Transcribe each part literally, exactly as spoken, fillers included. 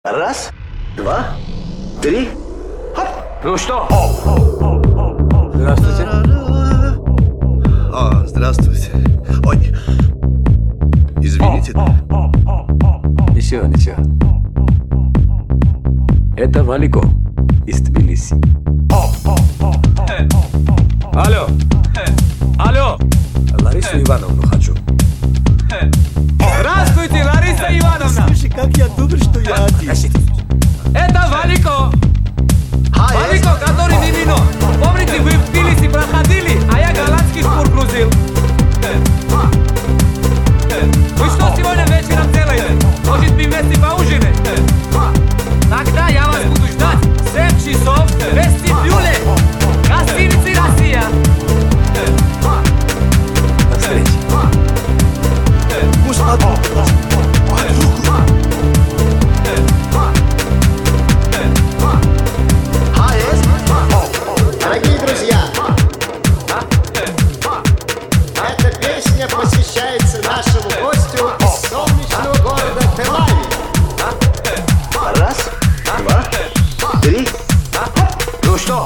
Раз, два, три. Хоп. Ну что? Здравствуйте. О, здравствуйте. Ой, извините. Ничего, ничего. Это Валико из Тбилиси. Алло. Алло. Ларису Ивановну хочу. Здравствуйте, Лариса Ивановна. Слушай, как я думал, что я один. Это Валико. Валико, который Мимино. Помните, вы в Тбилиси проходили, а я голландский спор грузил. Вы что сегодня вечером делаете? Может, мы вместе поужинаем? Тогда я вас буду ждать в семь часов в вестибюле. Гостиницы «Россия». До встречи. Может, одну, Дорогие друзья, эта песня посвящается нашему гостю из солнечного города Тель-Авив. Раз, два, три. Ну что?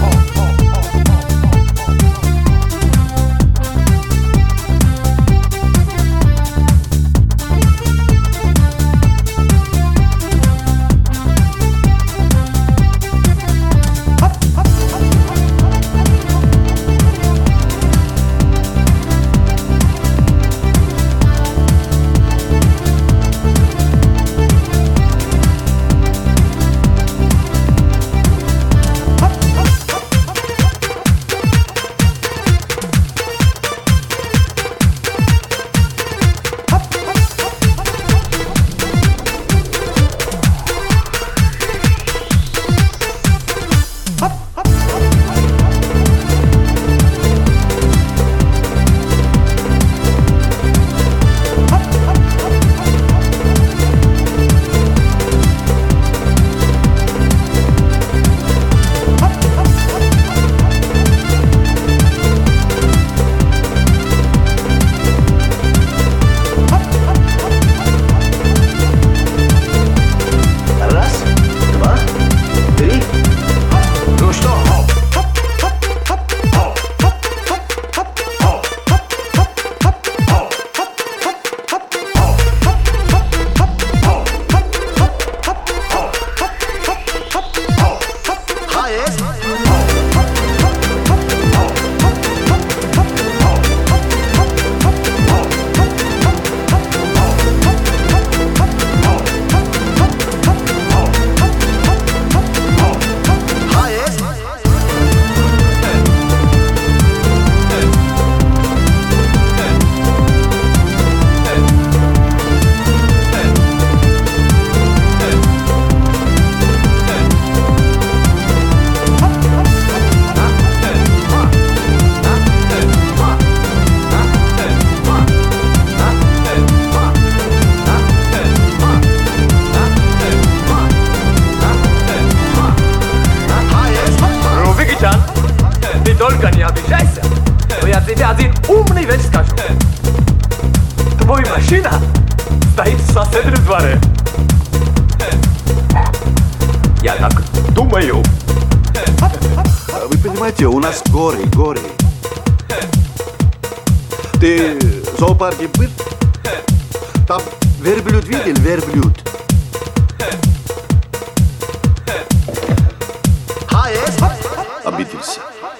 Раз, два, три. Ну что? Рубикичан, ты только не обижайся, но я тебе один умный вещь скажу. Твоя машина стоит в соседнем дворе. Я так думаю. Вы понимаете, у нас горы, горы. Ты в зоопарке был? Там верблюд видел, верблюд. Обиделся.